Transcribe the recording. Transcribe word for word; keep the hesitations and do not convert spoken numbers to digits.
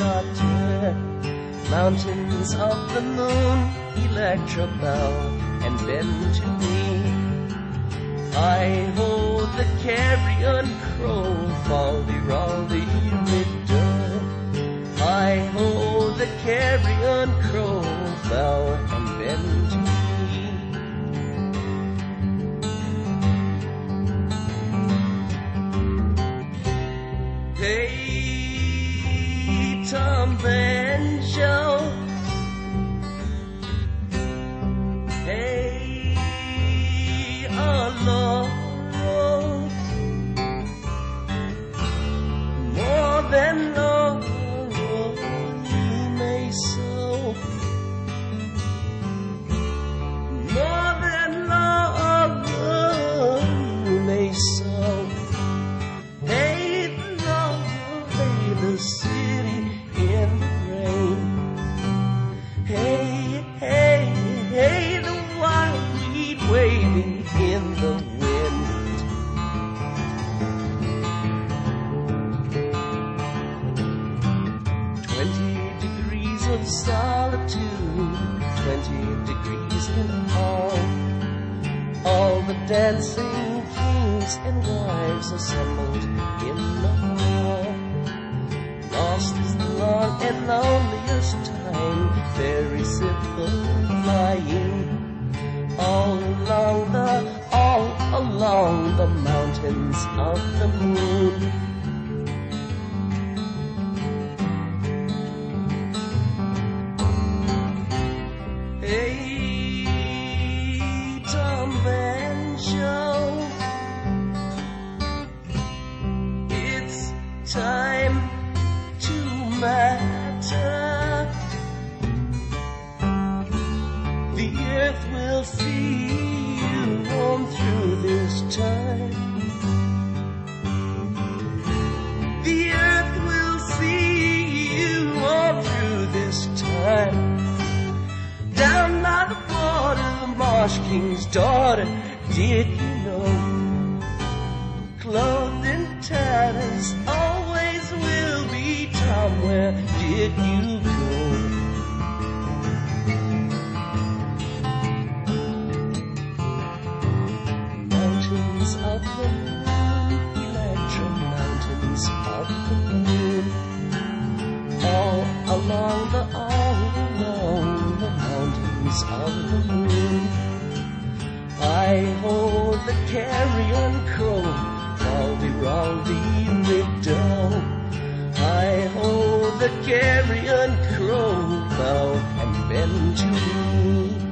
water, mountains of the moon, Electra bow and bend to me. I hold the carrion crow, faldy-raldy riddle. I hold the carrion crow, bow and bend to me. Hey, Tom Banjo. Hey, Aloro. More than Laurel you may sow. More than Laurel you may sow. Hey, the city in the rain. Hey, hey, hey, the wild weed waving in the wind. Twenty degrees of solitude, twenty degrees in all. All the dancing kings and wives assembled in the hall. Lost is the long and loneliest time, very simple flying. All along the, all along the mountains of the moon. Hey, Tom Banjo, it's time to matter. The earth will see you on through this time. The earth will see you on through this time. Down by the border, the Marsh King's daughter, did you know? Clothed in tatters, always will be. Tom, where did you go? Mountains of the moon, Electra, mountains of the moon. All along the, all along the mountains of the moon. I hold the carrion crow, faldy-raldy riddle. I hold the carrion crow, bow and bend to me.